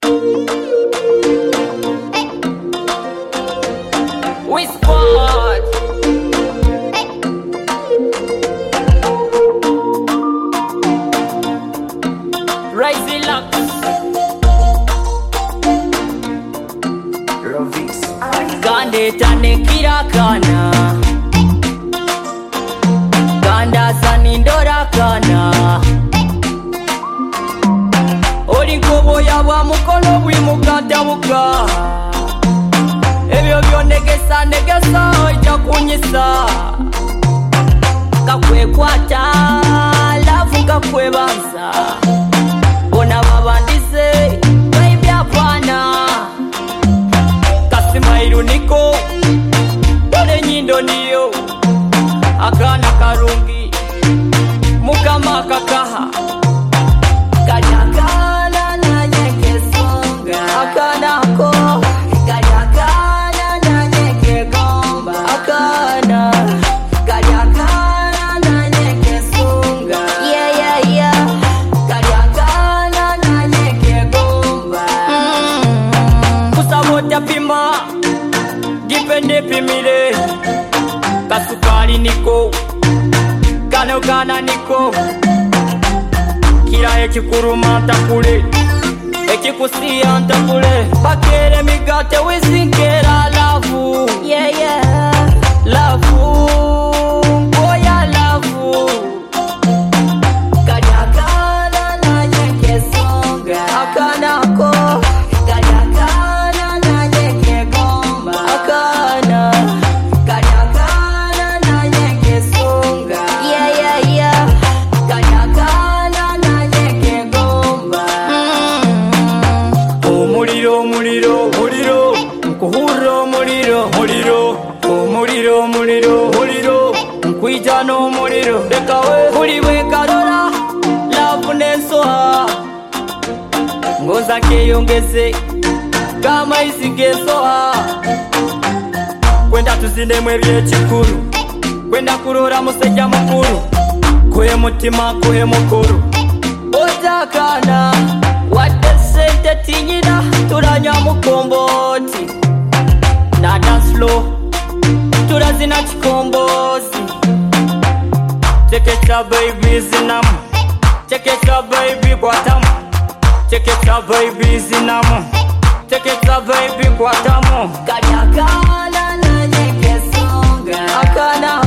We sport. Rising up. Gande tane kirakana, ganda sanindora kana. Oli nkobo yabwa mukono bwimuganda buka. Ebyo byonegesa negesa ojja kunyisa. Kakwekwata lavu kakwebanza. Bona babandise bayibyapana. Kasimairu niko dole nyindo niyo. Akana karungi mukama kakaha. Kanyakana na nyeke songa. Akana ko kanyakana na nyeke gomba. Akana kanyakana na nyeke songa. Yeah kanyakana na nyeke gomba. Kusabota pima dipende pimile. Kasukari niko kano kana niko. Kira ekikuruma ntakule, ekikusiya ntakule. Bakere migate wizinkera lavu. Lavu, boya lavu. Kanyakana na nyeke songa. Akana ko kanyakana na nyeke gomba. Akana kanyakana na nyeke songa. Kanyakana na nyeke gomba. Omuliro muliro muliro nkuhura muliro muliro. Omuliro muliro muliro nkwija n'omuliro. Lekawe buli bwe kalora lavu n'ensoha. Ngoza keyongeze k'amaizi g'ensoha. Kwenda tuzinemu eby'ekikulu, kwenda kulora musajja mukulu. Kuhe mutima kuhe mukulu. Otakana wadde sente tinyina tulanya mukomboti. Na dance floor tulazina kikombozi. Chekecha baby zinamu, chekecha baby kwatamu. Chekecha baby zinamu, chekecha baby kwatamu. Kanyakana na nyeke songa. Akana